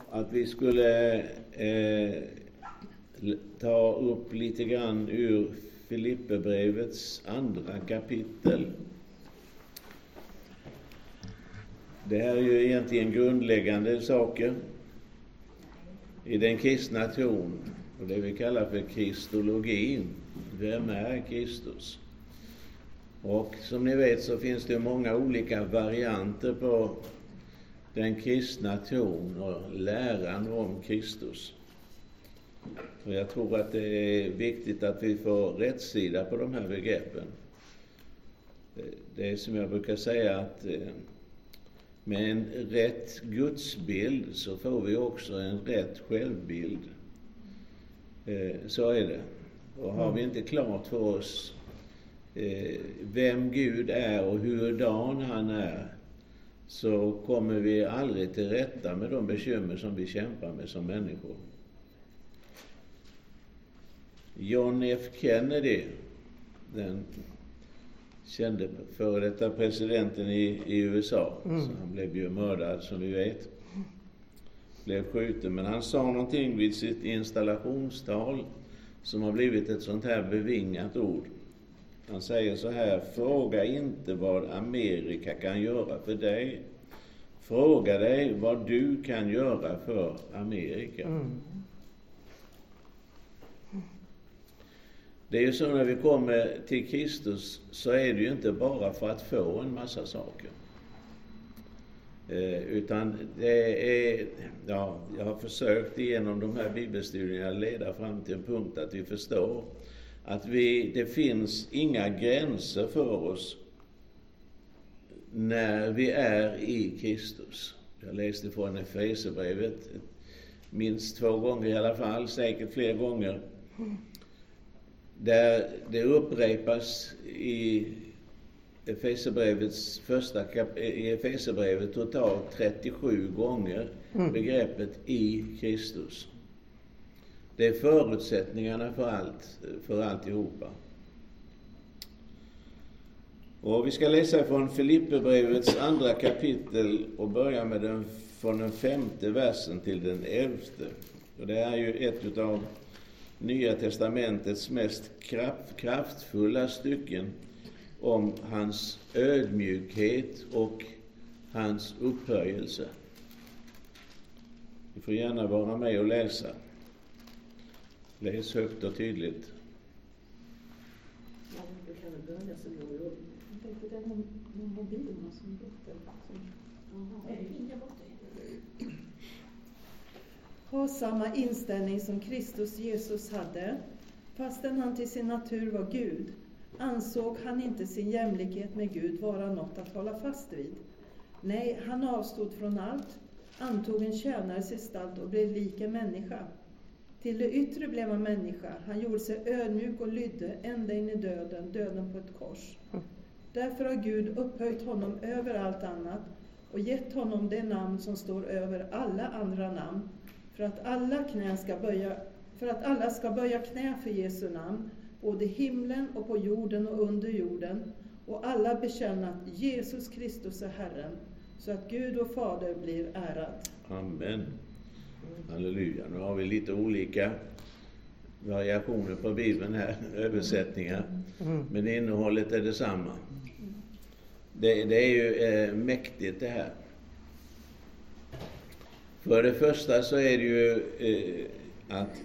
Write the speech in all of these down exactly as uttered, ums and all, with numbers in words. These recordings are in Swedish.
att vi skulle eh, ta upp lite grann ur Filipperbrevets andra kapitel. Det här är ju egentligen grundläggande saker i den kristna tron, och det vi kallar för kristologin. Vem är Kristus? Och som ni vet så finns det många olika varianter på den kristna tron och läran om Kristus. Och jag tror att det är viktigt att vi får rätt sida på de här begreppen. Det är som jag brukar säga, att med en rätt gudsbild så får vi också en rätt självbild. Så är det. Och har vi inte klart för oss vem Gud är och hurdan han är, så kommer vi aldrig till rätta med de bekymmer som vi kämpar med som människor. John F. Kennedy, den kände före detta presidenten i, i U S A, mm. så han blev ju mördad som vi vet, blev skjuten, men han sa någonting vid sitt installationstal som har blivit ett sånt här bevingat ord. Han säger så här: fråga inte vad Amerika kan göra för dig. Fråga dig vad du kan göra för Amerika. Mm. Det är ju så, när vi kommer till Kristus så är det ju inte bara för att få en massa saker. Eh, utan det är, ja, jag har försökt genom de här bibelstudierna leda fram till en punkt att vi förstår att vi, det finns inga gränser för oss när vi är i Kristus. Jag läste från Efesierbrevet minst två gånger i alla fall, säkert fler gånger, där det upprepas i Efesierbrevets första kap- i Efesierbrevet totalt trettiosju gånger mm. begreppet i Kristus. Det är förutsättningarna för allt, för alltihopa. Och vi ska läsa från Filipperbrevets andra kapitel och börja med den, från den femte versen till den elfte. Och det är ju ett av Nya testamentets mest kraft, kraftfulla stycken om hans ödmjukhet och hans upphöjelse. Vi får gärna vara med och läsa. Läs högt och tydligt. Ja, du kan väl börja så går det upp. Jag tänkte det är någon, någon mobil som låter. Jaha, är det borta? Ha samma inställning som Kristus Jesus hade. Fastän han till sin natur var Gud, ansåg han inte sin jämlikhet med Gud vara något att hålla fast vid. Nej, han avstod från allt, antog en tjänares gestalt och blev lik en människa. Till det yttre blev han människa. Han gjorde sig ödmjuk och lydde ända in i döden, döden på ett kors. Därför har Gud upphöjt honom över allt annat och gett honom det namn som står över alla andra namn, för att alla knän ska böja, för att alla ska böja knä för Jesu namn, både i himlen och på jorden och under jorden, och alla bekänna att Jesus Kristus är Herren, så att Gud och Fader blir ärad. Amen. Halleluja. Nu har vi lite olika variationer på Bibeln här, översättningar, mm. men innehållet är detsamma. Det, det är ju eh, mäktigt det här. För det första så är det ju eh, att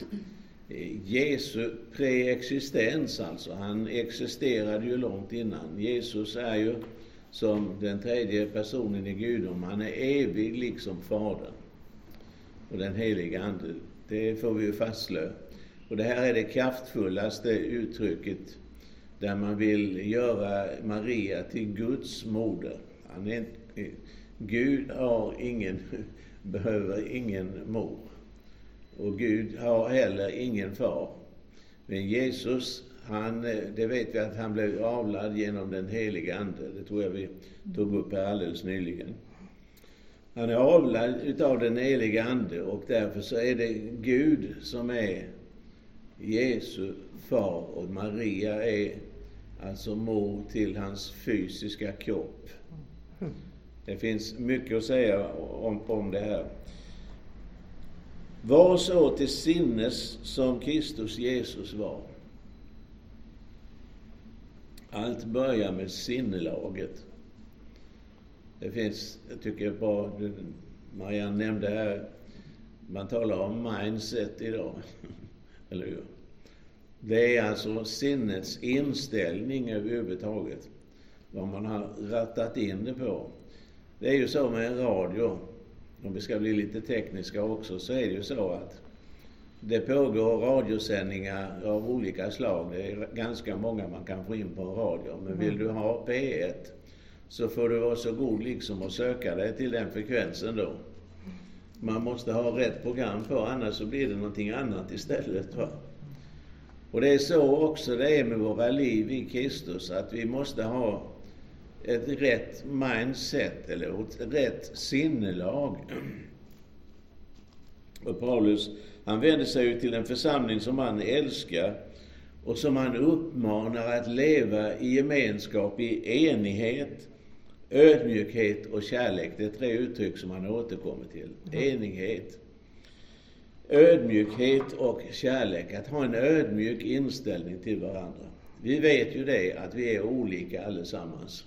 Jesu preexistens, alltså han existerade ju långt innan. Jesus är ju som den tredje personen i gudom, han är evig liksom Fadern och den heliga ande. Det får vi ju fastslå. Och det här är det kraftfullaste uttrycket där man vill göra Maria till Guds moder. Han är, Gud har ingen, behöver ingen mor. Och Gud har heller ingen far. Men Jesus, han, det vet vi att han blev avlad genom den heliga ande. Det tror jag vi tog upp här alldeles nyligen. Han är avlad utav den heliga ande, och därför så är det Gud som är Jesu far, och Maria är alltså mor till hans fysiska kropp. Det finns mycket att säga om, om det här. Var så till sinnes som Kristus Jesus var. Allt börjar med sinnelaget. Det finns, jag tycker bra, Marianne nämnde här, man talar om mindset idag. Eller hur? Det är alltså sinnets inställning överhuvudtaget. Vad man har rattat in det på. Det är ju så med en radio, om vi ska bli lite tekniska också, så är det ju så att det pågår radiosändningar av olika slag. Det är ganska många man kan få in på en radio. Men vill du ha P ett så får du vara så god liksom att söka dig till den frekvensen då. Man måste ha rätt program på, annars så blir det någonting annat istället. Va? Och det är så också det är med våra liv i Kristus, att vi måste ha ett rätt mindset eller ett rätt sinnelag. Och Paulus, han vänder sig ju till en församling som han älskar och som han uppmanar att leva i gemenskap, i enighet, ödmjukhet och kärlek. Det är tre uttryck som han återkommer till. Enighet, ödmjukhet och kärlek. Att ha en ödmjuk inställning till varandra. Vi vet ju det, att vi är olika allesammans.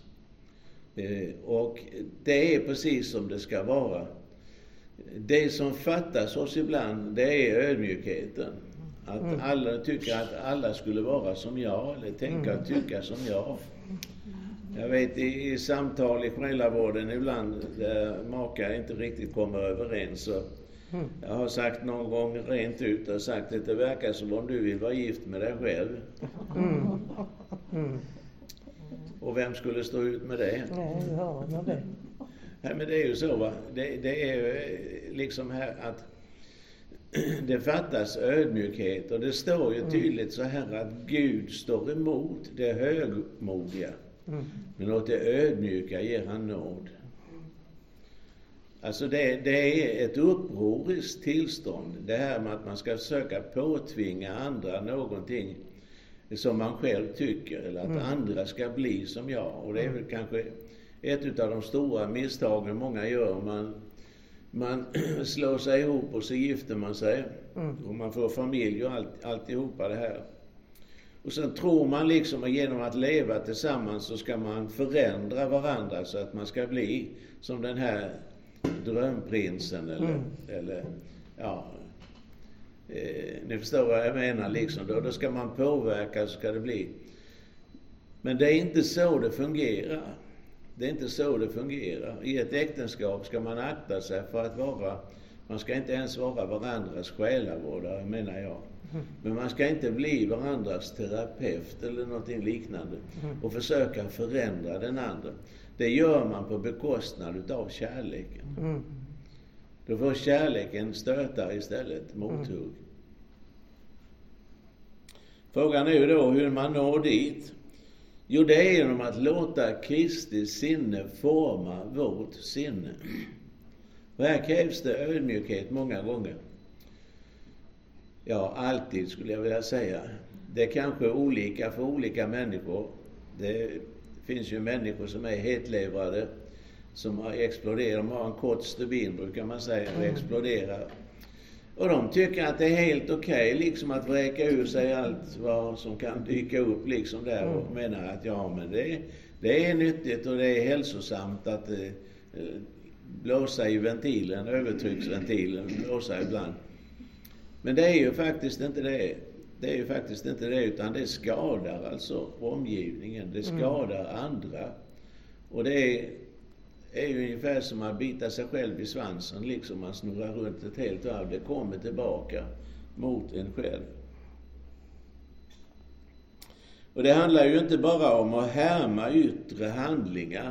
Och det är precis som det ska vara. Det som fattas oss ibland, det är ödmjukheten. Att alla tycker att alla skulle vara som jag, eller tänka och tycka som jag. Jag vet i, i samtal i själavården ibland där makar inte riktigt kommer överens. Så jag har sagt någon gång rent ut och sagt att det verkar som om du vill vara gift med dig själv. Mm. Mm. Och vem skulle stå ut med det? Nej, ja, det. Nej, men det är ju så, va? Det, det är ju liksom här att det fattas ödmjukhet. Och det står ju tydligt så här att Gud står emot det högmodiga. Mm. Men åt det ödmjuka ger han nåd. Alltså det, det är ett upproriskt tillstånd. Det här med att man ska försöka påtvinga andra någonting som man själv tycker. Eller att mm. andra ska bli som jag. Och det är väl kanske ett av de stora misstagen många gör. Man, man slår sig ihop och så gifter man sig. Mm. Och man får familj och allt, alltihopa det här. Och sen tror man liksom att genom att leva tillsammans så ska man förändra varandra så att man ska bli som den här drömprinsen eller, mm. eller ja, eh, ni förstår vad jag menar liksom. Då, då ska man påverka så ska det bli. Men det är inte så det fungerar. Det är inte så det fungerar. I ett äktenskap ska man akta sig för att vara, man ska inte ens vara varandras själavårdare menar jag. Men man ska inte bli varandras terapeut eller någonting liknande och försöka förändra den andra. Det gör man på bekostnad utav kärleken. Mm. Då får kärleken stöta istället mothugg. Mm. Frågan är ju då hur man når dit. Jo, det är genom att låta Kristi sinne forma vårt sinne. Och här krävs det ödmjukhet många gånger. Ja, alltid skulle jag vilja säga. Det är kanske olika för olika människor. Det finns ju människor som är hetlevrade, som har exploderat. De har en kort stubin, brukar man säga, och exploderar. Och de tycker att det är helt okej okay, liksom att vräka ur sig allt vad som kan dyka upp liksom där. Och menar att ja, men det, det är nyttigt och det är hälsosamt att eh, blåsa i ventilen, övertrycksventilen, blåsa ibland. Men det är ju faktiskt inte det. Det är ju faktiskt inte det, utan det skadar alltså omgivningen. Det skadar mm. andra. Och det är, är ju ungefär som att bita sig själv i svansen. Liksom man snurrar runt ett helt varv. Det kommer tillbaka mot en själv. Och det handlar ju inte bara om att härma yttre handlingar.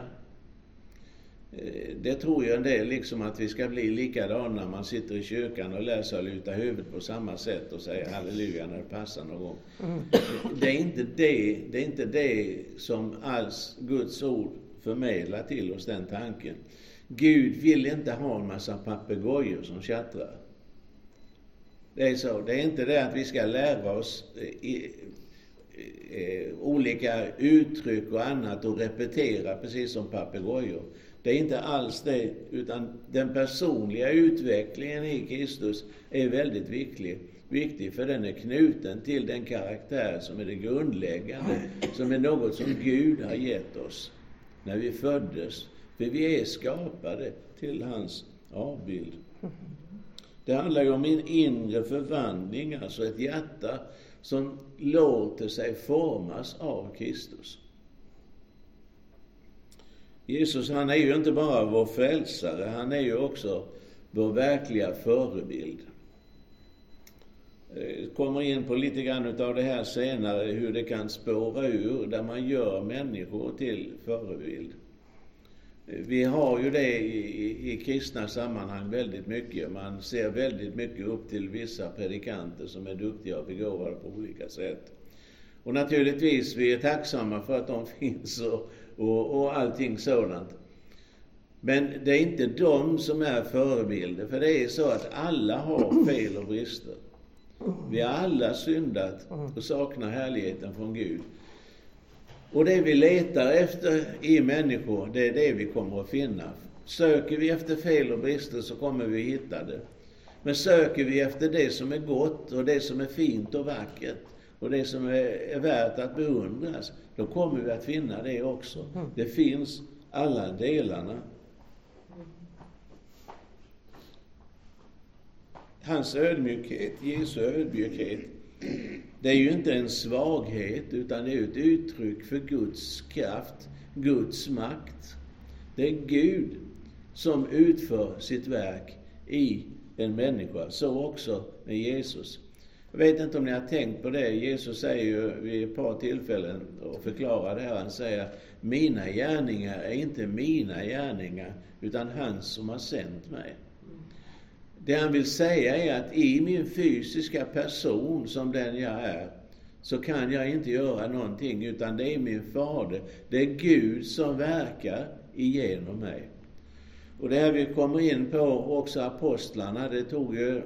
Det tror jag en del liksom att vi ska bli likadana när man sitter i kyrkan och läser och lutar huvudet på samma sätt och säger halleluja när det passar någon gång. Mm. Det är inte det, det är inte det som alls Guds ord förmedlar till oss, den tanken. Gud vill inte ha en massa papegojor som tjattrar. Det är så, det är inte det att vi ska lära oss i, i, i, olika uttryck och annat och repetera precis som papegojor. Det är inte alls det, utan den personliga utvecklingen i Kristus är väldigt viktig. Viktig för den är knuten till den karaktär som är det grundläggande, som är något som Gud har gett oss när vi föddes. För vi är skapade till hans avbild. Det handlar ju om en inre förvandling, alltså ett hjärta som låter sig formas av Kristus. Jesus, han är ju inte bara vår frälsare, han är ju också vår verkliga förebild. Jag kommer in på lite grann av det här senare, hur det kan spåra ur där man gör människor till förebild. Vi har ju det i, i, i kristna sammanhang väldigt mycket. Man ser väldigt mycket upp till vissa predikanter som är duktiga och begåvade på olika sätt. Och naturligtvis, vi är tacksamma för att de finns och, och, och allting sådant. Men det är inte de som är förebilder, för det är så att alla har fel och brister. Vi har alla syndat och saknar härligheten från Gud. Och det vi letar efter i människor, det är det vi kommer att finna. Söker vi efter fel och brister så kommer vi hitta det. Men söker vi efter det som är gott och det som är fint och vackert och det som är, är värt att beundras, då kommer vi att finna det också. Det finns alla delarna. Hans ödmjukhet, Jesu ödmjukhet, det är ju inte en svaghet utan det är ett uttryck för Guds kraft, Guds makt. Det är Gud som utför sitt verk i en människa, så också med Jesus. Jag vet inte om ni har tänkt på det. Jesus säger ju vid ett par tillfällen och förklarar det här. Han säger, mina gärningar är inte mina gärningar utan han som har sänt mig. Det han vill säga är att i min fysiska person som den jag är så kan jag inte göra någonting, utan det är min fader. Det är Gud som verkar igenom mig. Och det här vi kommer in på också apostlarna, det tog ju eh,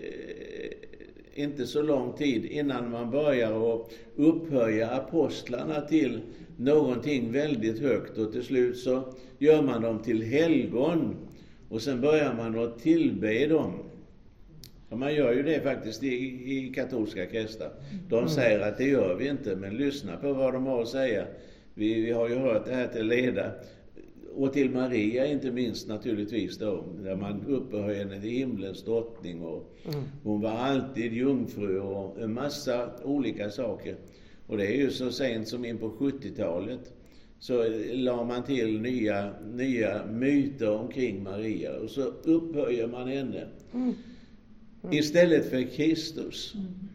inte så lång tid innan man börjar att upphöja apostlarna till någonting väldigt högt, och till slut så gör man dem till helgon. Och sen börjar man att tillbe dem. Och man gör ju det faktiskt i, i katolska kristna. De säger att det gör vi inte, men lyssna på vad de har att säga. Vi, vi har ju hört det här till Leda. Och till Maria inte minst naturligtvis då. Där man upphöjer henne till himlens drottning. Och hon var alltid jungfru och en massa olika saker. Och det är ju så sent som in på sjuttiotalet. Så la man till nya, nya myter omkring Maria. Och så upphöjer man henne. Mm. Mm. Istället för Kristus.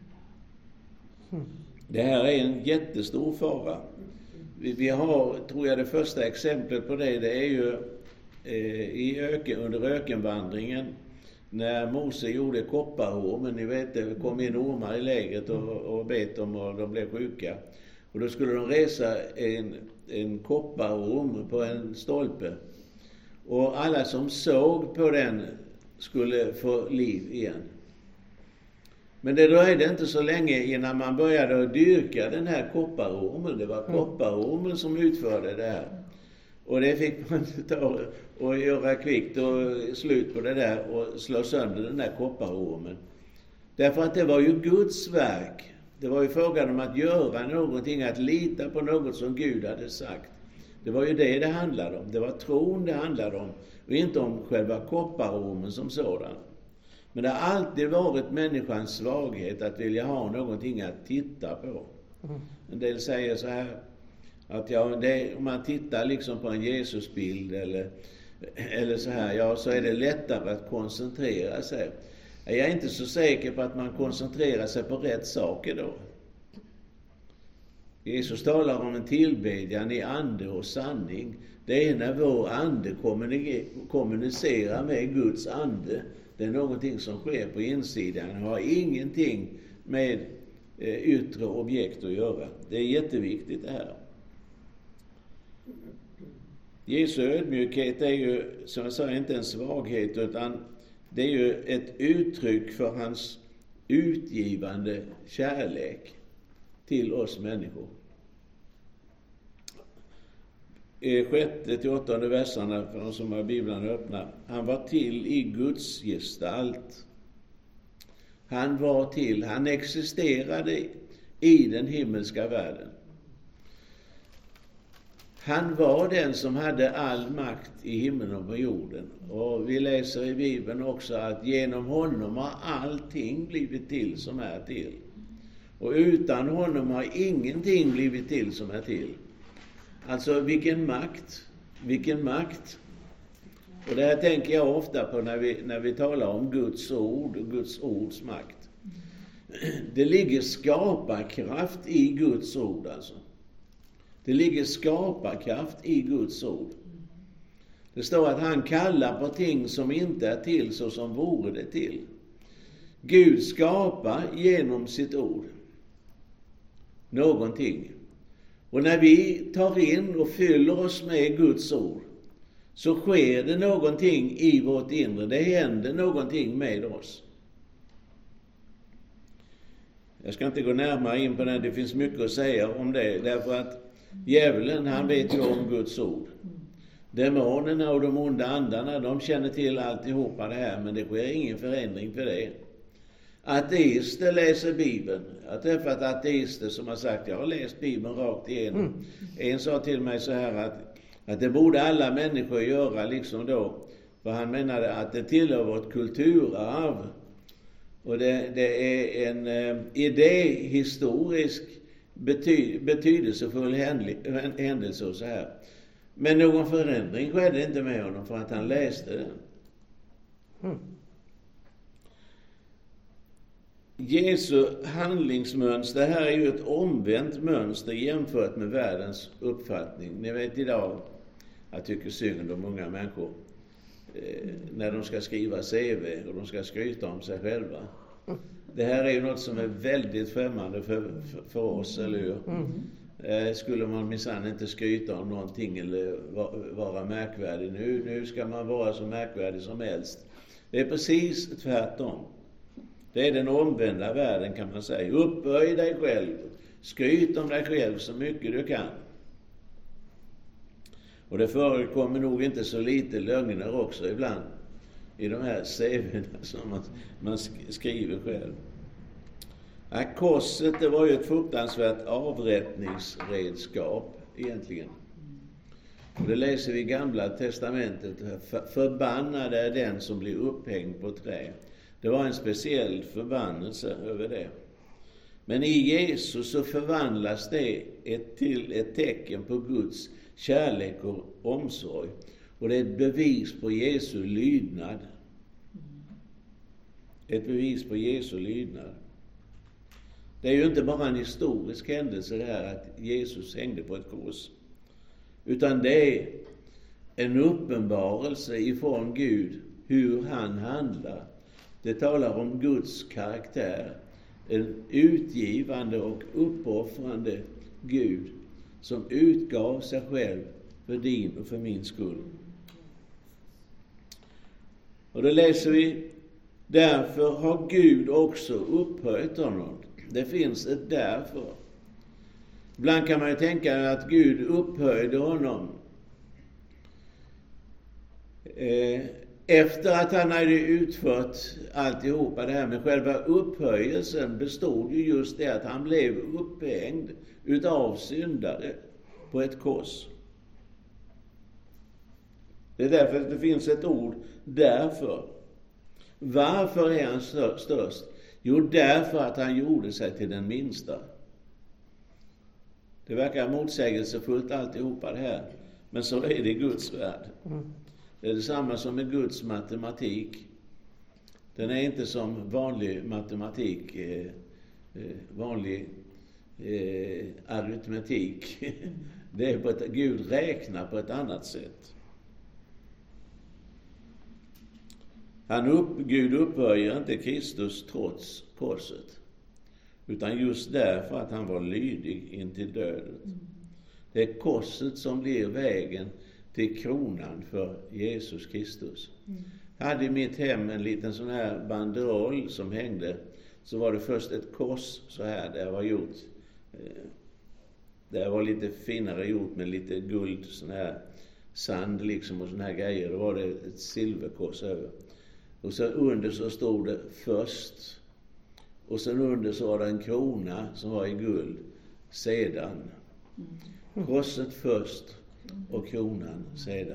Mm. Det här är en jättestor fara. Vi, vi har, tror jag, det första exemplet på det. Det är ju eh, i öken, under ökenvandringen. När Mose gjorde kopparormen. Ni vet, det kom in ormar i lägret och, och bet dem och de blev sjuka. Och då skulle de resa en, en kopparorm på en stolpe. Och alla som såg på den skulle få liv igen. Men det dröjde inte så länge innan man började att dyrka den här kopparormen. Det var kopparormen som utförde det här. Och det fick man ta och göra kvickt och slut på det där och slå sönder den här kopparormen. Därför att det var ju Guds verk. Det var ju frågan om att göra någonting, att lita på något som Gud hade sagt. Det var ju det det handlade om. Det var tron det handlade om. Och inte om själva kopparormen som sådan. Men det har alltid varit människans svaghet att vilja ha någonting att titta på. En del säger så här. Att ja, det, om man tittar liksom på en Jesusbild eller, eller så här. Ja, så är det lättare att koncentrera sig. Jag är inte så säker på att man koncentrerar sig på rätt saker då. Jesus talar om en tillbedjan i ande och sanning. Det är när vår ande kommunicerar med Guds ande. Det är någonting som sker på insidan. Det har ingenting med eh, yttre objekt att göra. Det är jätteviktigt det här. Jesu ödmjukhet är ju, som jag sa, inte en svaghet, utan det är ju ett uttryck för hans utgivande kärlek till oss människor. eh, sjätte till åttonde verserna för de som har Bibeln öppna. Han var till i Guds gestalt. Han var till, han existerade i den himmelska världen. Han var den som hade all makt i himlen och på jorden. Och vi läser i Bibeln också att genom honom har allting blivit till som är till. Och utan honom har ingenting blivit till som är till. Alltså vilken makt, vilken makt. Och det här tänker jag ofta på när vi, när vi talar om Guds ord och Guds ords makt. Det ligger skaparkraft i Guds ord alltså. Det ligger skaparkraft i Guds ord. Det står att han kallar på ting som inte är till så som vore det till. Gud skapar genom sitt ord någonting. Och när vi tar in och fyller oss med Guds ord så sker det någonting i vårt inre. Det händer någonting med oss. Jag ska inte gå närmare in på det. Det finns mycket att säga om det. Därför att djävulen, han vet ju om Guds ord. Demonerna och de onda andarna, de känner till alltihopa det här. Men det sker ingen förändring för det. Ateister läser Bibeln. Jag har träffat ateister som har sagt, jag har läst Bibeln rakt igenom. Mm. En sa till mig så här att, att det borde alla människor göra liksom då. För han menade att det tillhör vårt kulturarv. Och det, det är en eh, idéhistorisk bety, betydelsefull händelse och så här. Men någon förändring skedde inte med honom för att han läste den. Mm. Jesu handlingsmönster här är ju ett omvänt mönster jämfört med världens uppfattning. Ni vet idag, jag tycker synd om många människor eh, när de ska skriva C V och de ska skryta om sig själva. Det här är ju något som är väldigt främmande för, för, för oss, eller hur? Mm. Eh, skulle man minsann inte skryta om någonting eller va, vara märkvärdig. Nu, nu ska man vara så märkvärdig som helst. Det är precis tvärtom. Det är den omvända världen, kan man säga. Upphöj dig själv. Skryt om dig själv så mycket du kan. Och det förekommer nog inte så lite lögner också ibland. I de här C V:na som man, man skriver själv. Ja, korset, det var ju ett fruktansvärt avrättningsredskap egentligen. Och det läser vi i Gamla testamentet. För, förbannad är den som blir upphängd på trä. Det var en speciell förbannelse över det. Men i Jesus så förvandlas det ett, till ett tecken på Guds kärlek och omsorg. Och det är ett bevis på Jesu lydnad. Ett bevis på Jesu lydnad. Det är ju inte bara en historisk händelse det här att Jesus hängde på ett kors. Utan det är en uppenbarelse ifrån Gud hur han handlar. Det talar om Guds karaktär. En utgivande och uppoffrande Gud som utgav sig själv för din och för min skull. Och då läser vi, därför har Gud också upphöjt honom. Det finns ett därför. Ibland kan man ju tänka att Gud upphöjde honom eh, efter att han hade utfört alltihopa det här. Men själva upphöjelsen bestod ju just det att han blev upphängd utav syndare på ett kors. Det är därför att det finns ett ord, därför. Varför är han störst? Jo, därför att han gjorde sig till den minsta. Det verkar motsägelsefullt alltihopa det här. Men så är det i Guds värld. Det är detsamma som med Guds matematik. Den är inte som vanlig matematik, eh, vanlig eh, aritmetik. Det är på ett, Gud räknar på ett annat sätt. Han upp, Gud upphöjer inte Kristus trots korset. Utan just därför att han var lydig intill döden. Det är korset som blir vägen till kronan för Jesus Kristus. Mm. Jag hade i mitt hem en liten sån här banderoll som hängde. Så var det först ett kors så här, det var gjort. Det var lite finare gjort med lite guld, sån här sand liksom och sån här grejer. Då var det ett silverkors över. Och så under så stod det först. Och sen under så var det en krona som var i guld. Sedan. Korset först och kronan sedan.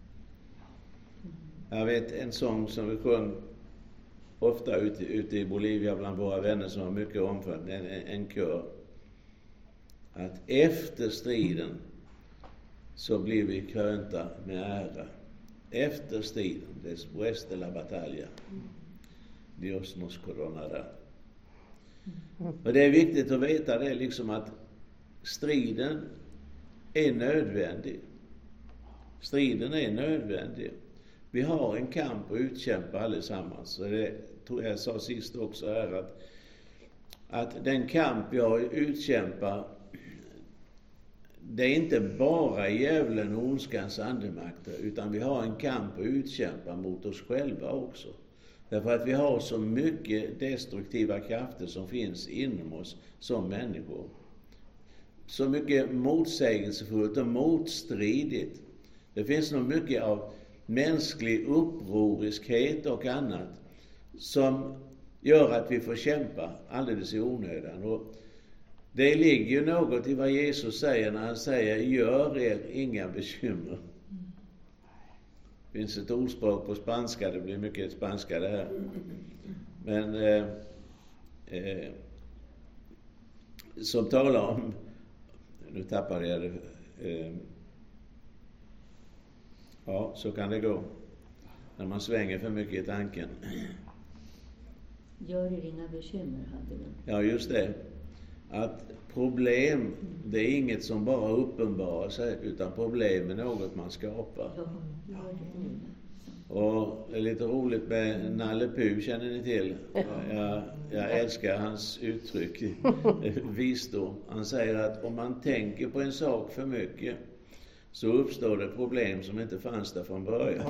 Jag vet en sång som vi sjöng ofta ute, ute i Bolivia bland våra vänner som var mycket omfattande. En, en, en kör. Att efter striden så blir vi krönta med ära. Efter striden, después de la batalla, Dios nos coronará. Och det är viktigt att veta det liksom att striden är nödvändig. Striden är nödvändig. Vi har en kamp att utkämpa allesammans. Så det tror jag sa sist också här att, att den kamp vi har att utkämpa, det är inte bara djävulen och ondskans andemakter, utan vi har en kamp att utkämpa mot oss själva också. Därför att vi har så mycket destruktiva krafter som finns inom oss som människor. Så mycket motsägelsefullt och motstridigt. Det finns nog mycket av mänsklig upproriskhet och annat som gör att vi får kämpa alldeles i onödan. Och det ligger ju något i vad Jesus säger när han säger gör er inga bekymmer. Det finns ett ordspråk på spanska, det blir mycket spanska det här. Men eh, eh, som talar om, nu tappade jag det, eh, ja så kan det gå när man svänger för mycket i tanken. Gör er inga bekymmer, hade du. Ja, just det. Att problem, det är inget som bara uppenbarar sig, utan problem är något man skapar. Ja, gör det nu. Och det är lite roligt med Nalle Puh, känner ni till? Jag, jag älskar hans uttryck, visdom. Han säger att om man tänker på en sak för mycket så uppstår det problem som inte fanns där från början.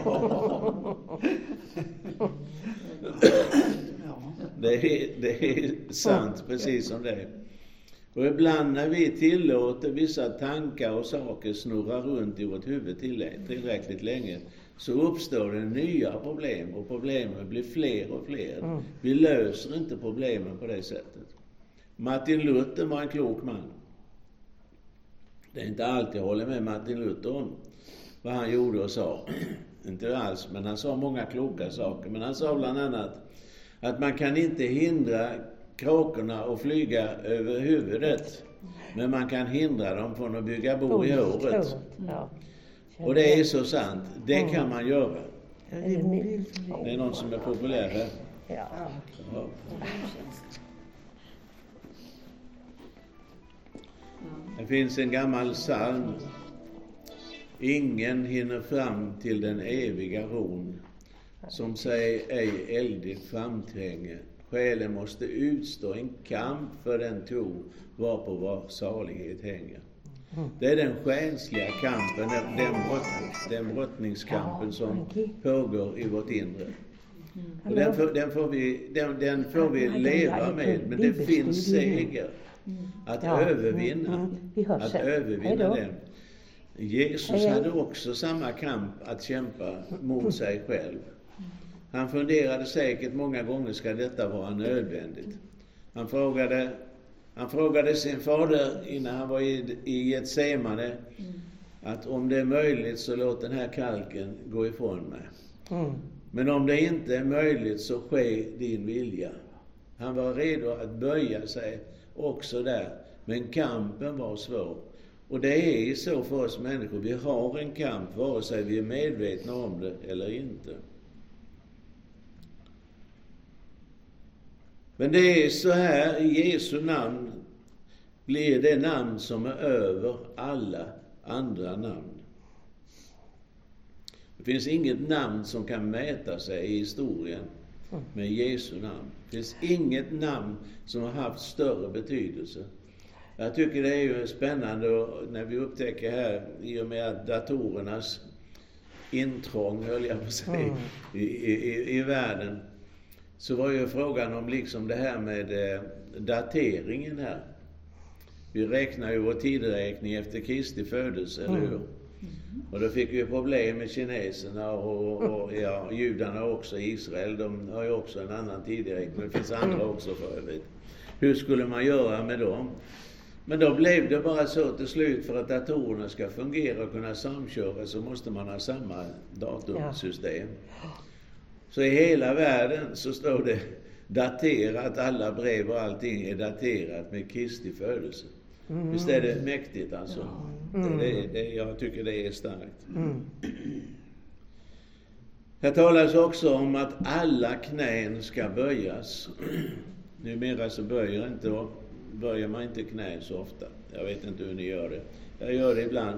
Det är, det är sant, precis som det. Och ibland när vi tillåter vissa tankar och saker snurra runt i vårt huvud tillräckligt länge, så uppstår det nya problem, och problemen blir fler och fler. Vi löser inte problemen på det sättet. Martin Luther var en klok man. Det är inte alltid jag håller med Martin Luther om vad han gjorde och sa. Inte alls, men han sa många kloka saker. Men han sa bland annat att man kan inte hindra kråkorna att flyga över huvudet, men man kan hindra dem från att bygga bo i håret. Ja. Och det är så sant. Det kan man göra. Det är någon som är populär här. Ja. Ja. Det finns en gammal psalm. Ingen hinner fram till den eviga ron, som sig ej eldigt framtränge. Själen måste utstå en kamp för den tro varpå vår salighet hänger. Det är den själsliga kampen, den, den, brott, den brottningskampen som pågår i vårt inre. Och den, får, den, får vi, den, den får vi leva med, men det finns seger att övervinna. Att övervinna den. Jesus hade också samma kamp att kämpa mot sig själv. Han funderade säkert många gånger, ska detta vara nödvändigt? Han frågade, han frågade sin fader innan han var i, i Getsemane att om det är möjligt så låt den här kalken gå ifrån mig. Mm. Men om det inte är möjligt så ske din vilja. Han var redo att böja sig också där, men kampen var svår. Och det är så för oss människor, vi har en kamp vare sig vi är medvetna om det eller inte. Men det är så här, i Jesu namn blir det namn som är över alla andra namn. Det finns inget namn som kan mäta sig i historien med Jesu namn. Det finns inget namn som har haft större betydelse. Jag tycker det är ju spännande när vi upptäcker här, i och med att datorernas intrång, höll jag på att säga, mm. i, i, i världen, så var ju frågan om liksom det här med eh, dateringen här. Vi räknar ju vår tideräkning efter Kristi födelse, eller hur? Och då fick vi problem med kineserna och, och ja, judarna också i Israel. De har ju också en annan tideräkning, men det finns andra också för övrigt. Hur skulle man göra med dem? Men då blev det bara så till slut, för att datorerna ska fungera och kunna samköra så måste man ha samma datorsystem. Så i hela världen så står det daterat, alla brev och allting är daterat med Kristi födelse. Mm. Visst är det mäktigt alltså? Mm. Det, det, jag tycker det är starkt. Mm. Här talas också om att alla knän ska böjas. Numera så böjer, inte, böjer man inte knän så ofta. Jag vet inte hur ni gör det. Jag gör det ibland.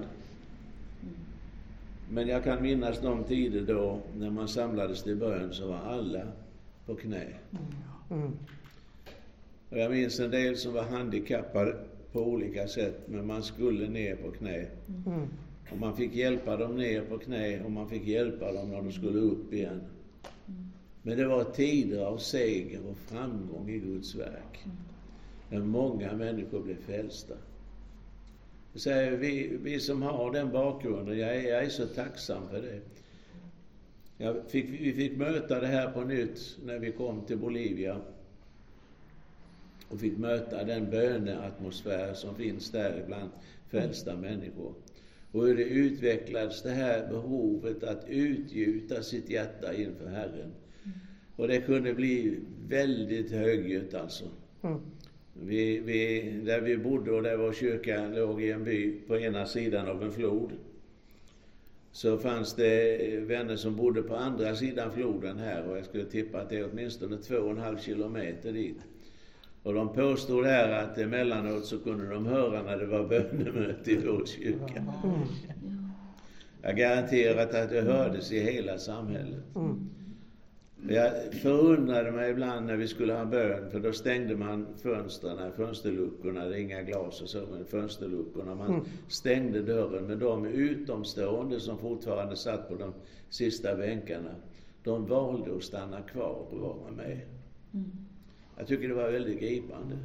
Men jag kan minnas de tider då när man samlades till bön så var alla på knä. Mm. Och jag minns en del som var handikappade på olika sätt, men man skulle ner på knä. Mm. Och man fick hjälpa dem ner på knä och man fick hjälpa dem när de skulle upp igen. Mm. Men det var tider av seger och framgång i Guds verk. Mm. När många människor blev frälsta. Så vi, vi som har den bakgrunden, jag är, jag är så tacksam för det. Jag fick, vi fick möta det här på nytt när vi kom till Bolivia. Och fick möta den böneatmosfär som finns där bland frälsta människor. Och hur det utvecklades det här behovet att utgjuta sitt hjärta inför Herren. Och det kunde bli väldigt högljutt alltså. Mm. Vi, vi, där vi bodde och där vår kyrka låg i en by på ena sidan av en flod. Så fanns det vänner som bodde på andra sidan floden här. Och jag skulle tippa att det är åtminstone två och en halv kilometer dit. Och de påstod här att emellanåt så kunde de höra när det var bönemöte i vår kyrka. Jag garanterar att det hördes i hela samhället. Jag förundrade mig ibland när vi skulle ha bön, för då stängde man fönstren, fönsterluckorna, det är inga glas och så, men fönsterluckorna, man stängde dörren, men de utomstående som fortfarande satt på de sista bänkarna, de valde att stanna kvar och vara med. Jag tycker det var väldigt gripande.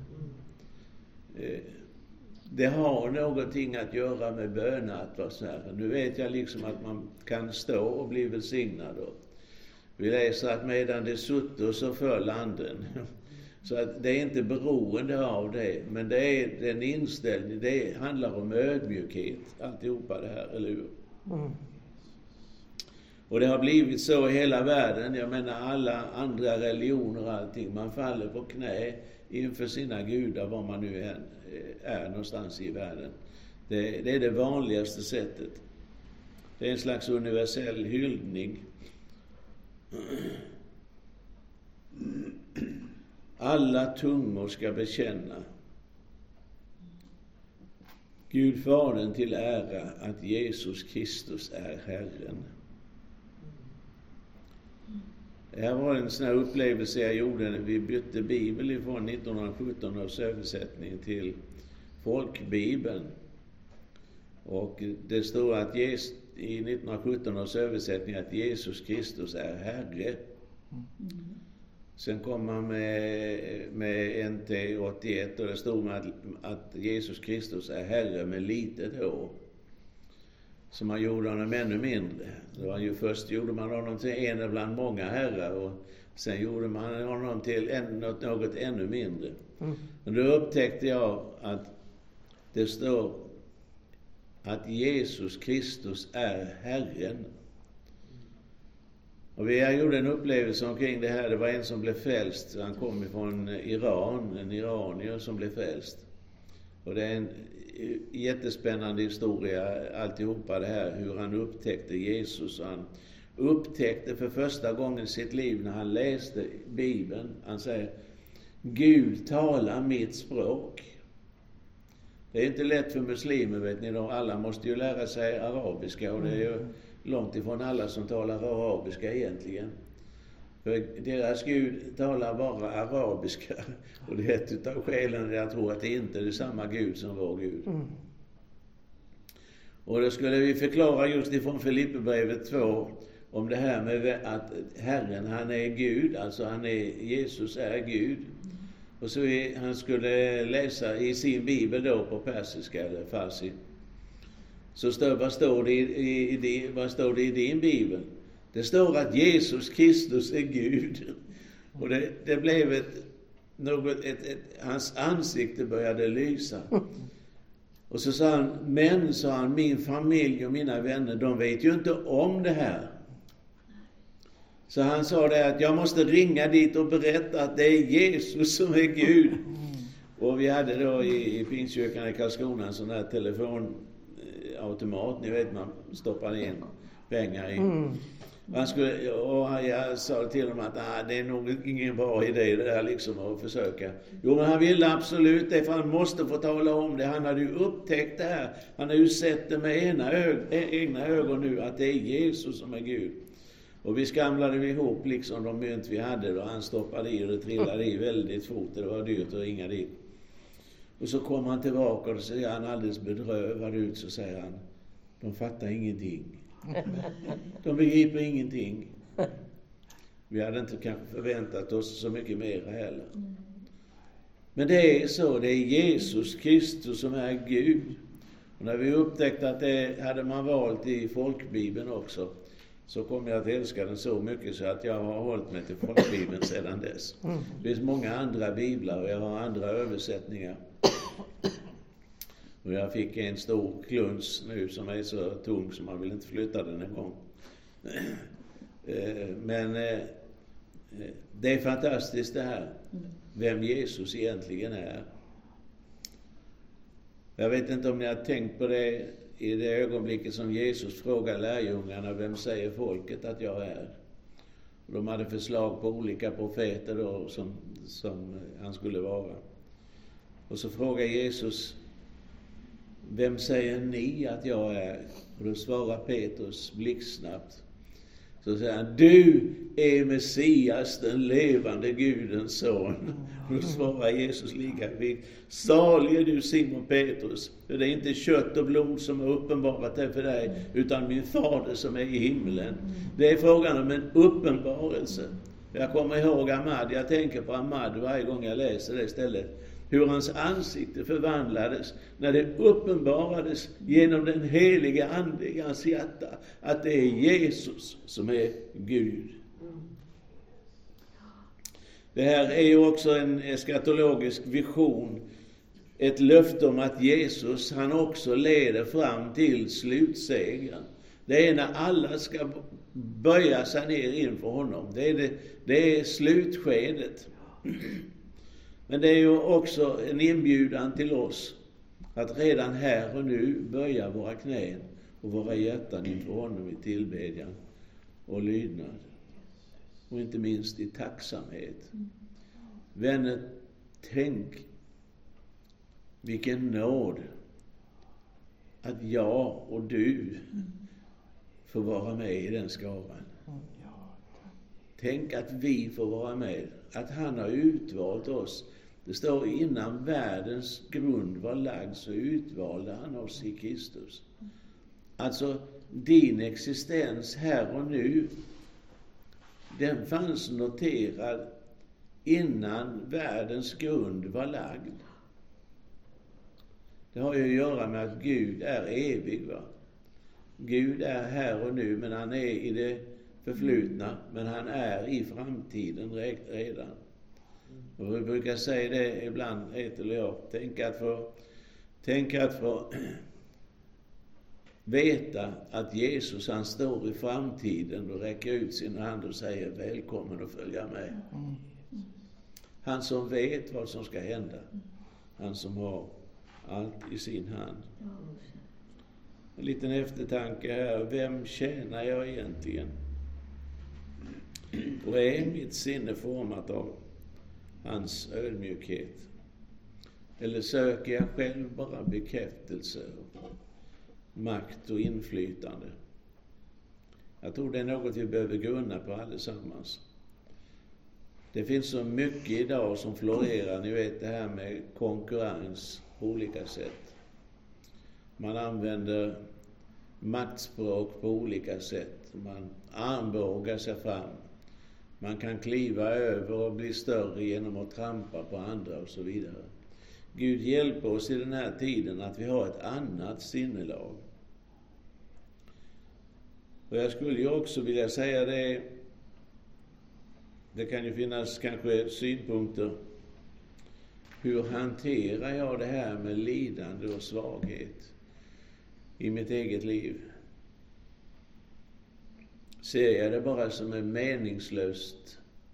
Det har någonting att göra med böneatmosfären. Nu vet jag liksom att man kan stå och bli välsignad då. Vi läser att medan det sutte så föll anden. Så att det är inte beroende av det. Men det är den inställning. Det handlar om ödmjukhet. Alltihopa det här, eller hur? Mm. Och det har blivit så i hela världen. Jag menar alla andra religioner och allting. Man faller på knä inför sina gudar, var man nu än är någonstans i världen. Det, det är det vanligaste sättet. Det är en slags universell hyllning. Alla tungor ska bekänna Gud Fadern till ära att Jesus Kristus är Herren. Det här var en sån här upplevelse jag gjorde när vi bytte Bibel ifrån nittonhundrasjutton års översättning till folkbibeln. Och det står att Jesus, i nittonhundrasjutton års översättning, att Jesus Kristus är Herre. Mm. Sen kom man med, med N T åttioett och det stod med att, att Jesus Kristus är Herre med litet h. Så man gjorde honom ännu mindre. Det var ju först gjorde man honom till en bland många herrar och sen gjorde man honom till en, något, något ännu mindre. Mm. Och då upptäckte jag att det står att Jesus Kristus är Herren. Och vi gjorde en upplevelse omkring det här. Det var en som blev frälst. Han kom ifrån Iran, en iranier som blev frälst. Och det är en jättespännande historia alltihopa det här. Hur han upptäckte Jesus. Han upptäckte för första gången i sitt liv när han läste Bibeln. Han säger, Gud talar mitt språk. Det är inte lätt för muslimer, vet ni. De alla måste ju lära sig arabiska och det är ju långt ifrån alla som talar arabiska egentligen. För deras Gud talar bara arabiska. Och det är ett utav skälen jag tror att det inte är samma Gud som vår Gud. Mm. Och då skulle vi förklara just ifrån Filipperbrevet två om det här med att Herren, han är Gud, alltså han är, Jesus är Gud. Och så i, han skulle läsa i sin bibel då på persiska eller farsi. Så står, vad, står det i, i, i, vad står det i din bibel? Det står att Jesus Kristus är Gud. Och det, det blev ett, något, ett, ett, hans ansikte började lysa. Och så sa han, men sa han, min familj och mina vänner, de vet ju inte om det här. Så han sa det att jag måste ringa dit och berätta att det är Jesus som är Gud. Och vi hade då i, i Pingstkyrkan i Karlskrona en sån här telefonautomat, ni vet man stoppar in pengar i. Mm. Han skulle, och jag sa till honom att ah, det är nog ingen bra idé det där liksom att försöka. Jo, men han ville absolut det, för han måste få tala om det. Han hade ju upptäckt det här. Han har ju sett det med ena ög, egna ögon nu att det är Jesus som är Gud. Och vi skamlade ihop liksom de mynt vi hade då. Han stoppade i och det trillade i väldigt fort. Det var dyrt att ringa dit. Och så kom han tillbaka och så ser han alldeles bedrövad ut, så säger han, de fattar ingenting. De begriper ingenting. Vi hade inte kanske förväntat oss så mycket mer heller. Men det är så, det är Jesus Kristus som är Gud. Och när vi upptäckte att det hade man valt i folkbibeln också, så kom jag att älska den så mycket så att jag har hållit mig till folkbibeln sedan dess. Det finns många andra biblar och jag har andra översättningar. Och jag fick en stor kluns nu som är så tung som man vill inte flytta den en gång. Men det är fantastiskt det här. Vem Jesus egentligen är. Jag vet inte om ni har tänkt på det i det ögonblicket som Jesus frågar lärjungarna, vem säger folket att jag är? Och de hade förslag på olika profeter då som, som han skulle vara. Och så frågar Jesus, vem säger ni att jag är? Och då svarar Petrus blixtsnabbt. Så säger han, du är Messias, den levande Gudens son. Och då svarar Jesus lika vikt, salig är du Simon Petrus, för det är inte kött och blod som har uppenbarat det för dig, utan min fader som är i himlen. Det är frågan om en uppenbarelse. Jag kommer ihåg Ahmad, jag tänker på Ahmad varje gång jag läser det stället. Hur hans ansikte förvandlades när det uppenbarades genom den heliga ande i hans hjärta att det är Jesus som är Gud. Det här är ju också en eskatologisk vision, ett löfte om att Jesus, han också leder fram till slutsegern. Det är när alla ska böja sig ner inför honom. Det är, det, det är slutskedet. Men det är ju också en inbjudan till oss att redan här och nu böja våra knän och våra hjärtan inför honom i tillbedjan och lydnad. Och inte minst i tacksamhet. Vänner, tänk vilken nåd att jag och du får vara med i den skaran. Tänk att vi får vara med, att han har utvalt oss. Det står innan världens grund var lagd så utvalde han oss i Kristus. Alltså din existens här och nu, den fanns noterad innan världens grund var lagd. Det har ju att göra med att Gud är evig, va? Gud är här och nu, men han är i det förflutna, men han är i framtiden redan. Och vi brukar säga det ibland, ett eller jag, tänk att få, tänk att få veta att Jesus, han står i framtiden och räcker ut sin hand och säger välkommen att följa med. Han som vet vad som ska hända. Han som har allt i sin hand. En liten eftertanke här. Vem tjänar jag egentligen? Och är mitt sinne format av hans ödmjukhet? Eller söker jag själv bara bekräftelse, makt och inflytande? Jag tror det är något vi behöver grunna på allesammans. Det finns så mycket idag som florerar. Ni vet det här med konkurrens på olika sätt. Man använder maktspråk på olika sätt. Man armbågar sig fram. man kan kliva över och bli större genom att trampa på andra och så vidare. Gud hjälper oss i den här tiden att vi har ett annat sinnelag. Och jag skulle ju också vilja säga det, det kan ju finnas kanske synpunkter. Hur hanterar jag det här med lidande och svaghet i mitt eget liv? Ser jag det bara som en meningslöst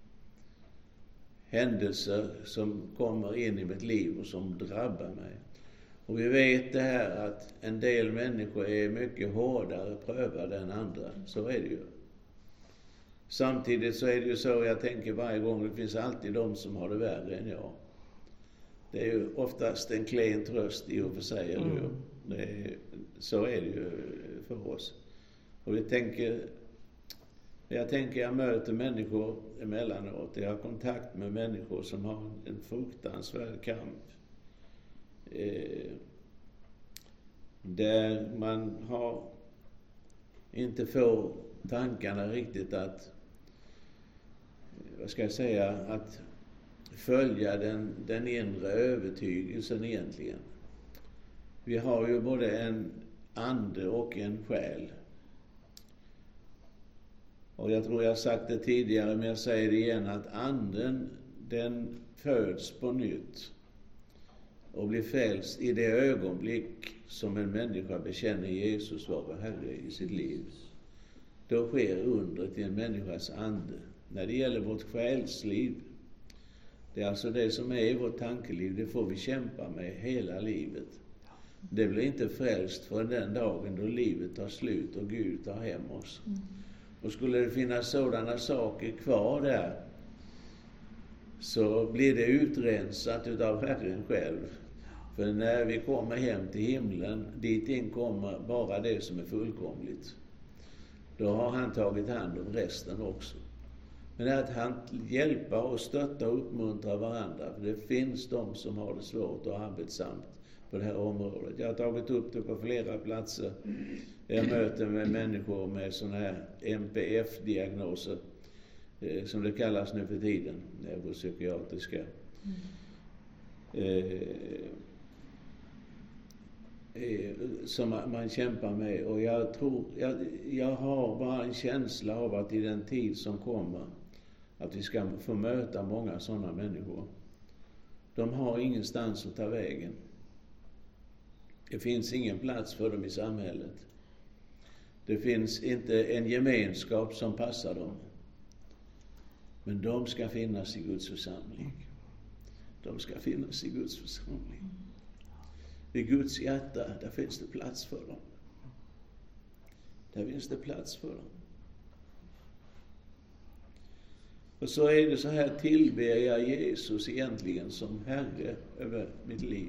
händelse som kommer in i mitt liv och som drabbar mig? Och vi vet det här att en del människor är mycket hårdare prövade än andra. Så är det ju. Samtidigt så är det ju så, jag tänker varje gång, det finns alltid de som har det värre än jag. Det är ju oftast en klen tröst i och för sig, eller hur? Det är, så är det ju för oss. Och vi tänker, jag tänker jag möter människor emellanåt. Jag har kontakt med människor som har en fruktansvärd kamp. Eh, där man har inte får tankarna riktigt att, vad ska jag säga, att följa den, den inre övertygelsen egentligen. Vi har ju både en ande och en själ. Och jag tror jag har sagt det tidigare, men jag säger det igen, att anden, den föds på nytt och blir frälst i det ögonblick som en människa bekänner Jesus vara Herre i sitt liv. Då sker undret i en människas ande. När det gäller vårt själsliv, det är alltså det som är i vårt tankeliv, det får vi kämpa med hela livet. Det blir inte frälst förrän den dagen då livet tar slut och Gud tar hem oss. Och skulle det finnas sådana saker kvar där, så blir det utrensat utav Herren själv. För när vi kommer hem till himlen, dit in kommer bara det som är fullkomligt. Då har han tagit hand om resten också. Men det är att han hjälpa och stötta och uppmuntra varandra. För det finns de som har det svårt och arbetsamt på det här området. Jag har tagit upp det på flera platser. Jag möter med människor med sådana här M P F-diagnoser, eh, som det kallas nu för tiden, neuropsykiatriska. Mm. Eh, eh, som man, man kämpar med. Och jag tror, jag, jag har bara en känsla av att i den tid som kommer, att vi ska få möta många sådana människor. De har ingenstans att ta vägen. Det finns ingen plats för dem i samhället. Det finns inte en gemenskap som passar dem. Men de ska finnas i Guds församling. De ska finnas i Guds församling. I Guds hjärta, där finns det plats för dem. Där finns det plats för dem. Och så är det så här, tillber jag Jesus egentligen som Herre över mitt liv.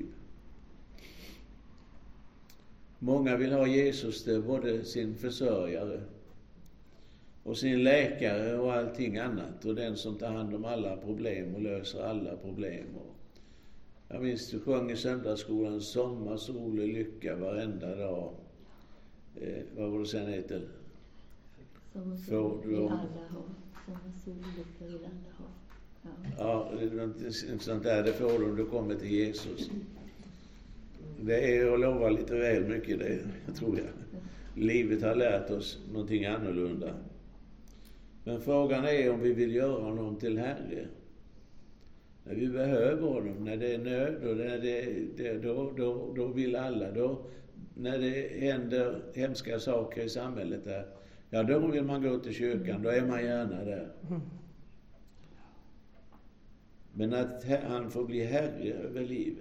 Många vill ha Jesus till både sin försörjare och sin läkare och allting annat. Och den som tar hand om alla problem och löser alla problem. Och jag minns du sjöng i söndagsskolan sommar, sol och lycka varenda dag. Eh, vad var det sen heter? Sommar, sol vill alla ha. Sommar, sol och lycka vill alla ha. Ja, ja det, sånt där, det får du om du kommer till Jesus. Det är att lova lite väl mycket, det tror jag. Livet har lärt oss någonting annorlunda. Men frågan är om vi vill göra honom till Herre. När vi behöver honom, när det är nöd och när det, det, då, då, då vill alla. Då, när det händer hemska saker i samhället där, ja då vill man gå till kyrkan, då är man gärna där. Men att han får bli Herre över livet,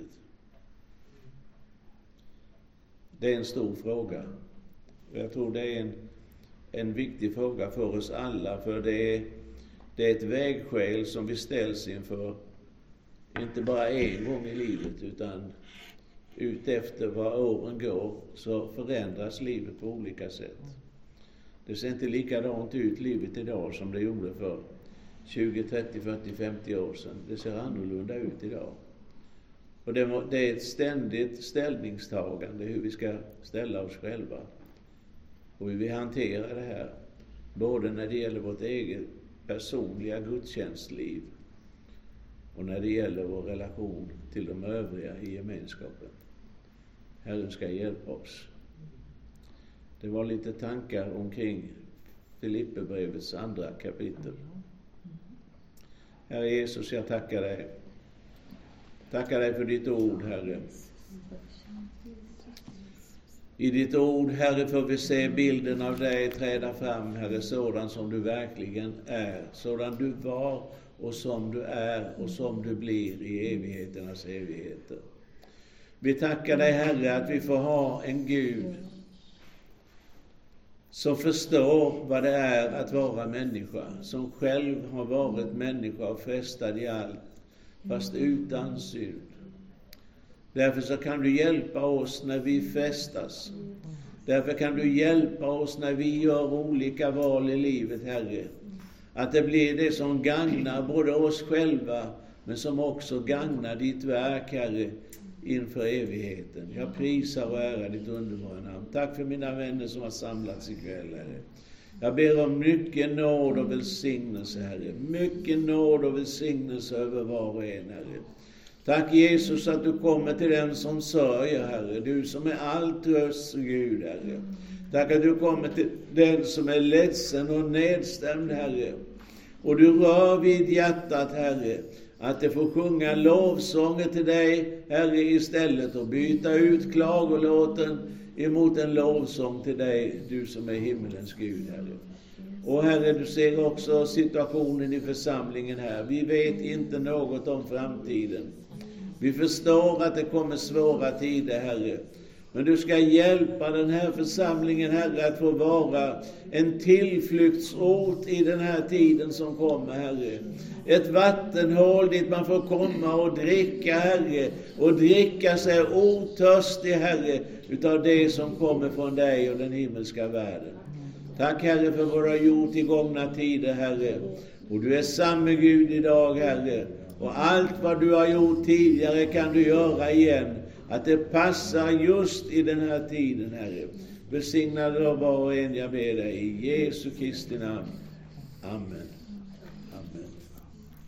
det är en stor fråga. Jag tror det är en, en viktig fråga för oss alla. För det är, det är ett vägskäl som vi ställs inför. Inte bara en gång i livet, utan ut efter vad åren går så förändras livet på olika sätt. Det ser inte likadant ut livet idag som det gjorde för tjugo, trettio, fyrtio, femtio år sedan. Det ser annorlunda ut idag. Och det är ett ständigt ställningstagande hur vi ska ställa oss själva. Och hur vi hanterar det här. Både när det gäller vårt eget personliga gudstjänstliv och när det gäller vår relation till de övriga i gemenskapen. Herren ska hjälpa oss. Det var lite tankar omkring Filipperbrevets andra kapitel. Herre Jesus, jag tackar dig. Tackar dig för ditt ord, Herre. I ditt ord, Herre, får vi se bilden av dig träda fram, Herre, sådan som du verkligen är. Sådan du var och som du är och som du blir i evigheternas evigheter. Vi tackar dig, Herre, att vi får ha en Gud som förstår vad det är att vara människa, som själv har varit människa och frestad i allt, fast utan synd. Därför så kan du hjälpa oss när vi frestas. Därför kan du hjälpa oss när vi gör olika val i livet, Herre. Att det blir det som gagnar både oss själva, men som också gagnar ditt verk, Herre, inför evigheten. Jag prisar och ärar ditt underbara namn. Tack för mina vänner som har samlats ikväll, Herre. Jag ber om mycket nåd och välsignelse, Herre. Mycket nåd och välsignelse över var och en, Herre. Tack Jesus att du kommer till den som sörjer, Herre. Du som är all tröst, Gud, Herre. Tack att du kommer till den som är ledsen och nedstämd, Herre. Och du rör vid hjärtat, Herre. Att det får sjunga lovsånger till dig, Herre, istället och byta ut klagolåten emot en lovsång till dig, du som är himmelens Gud, Herre. Och Herre, du ser också situationen i församlingen här. Vi vet inte något om framtiden. Vi förstår att det kommer svåra tider, Herre. Men du ska hjälpa den här församlingen, Herre, att få vara en tillflyktsort i den här tiden som kommer, Herre. Ett vattenhål dit man får komma och dricka, Herre. Och dricka sig otörstig, Herre, utav det som kommer från dig och den himmelska världen. Tack, Herre, för vad du har gjort i gångna tider, Herre. Och du är samme Gud idag, Herre. Och allt vad du har gjort tidigare kan du göra igen. Att det passar just i den här tiden, Herre. Välsigna dig var och en, jag ber dig, i Jesu Kristi namn. Amen. Amen.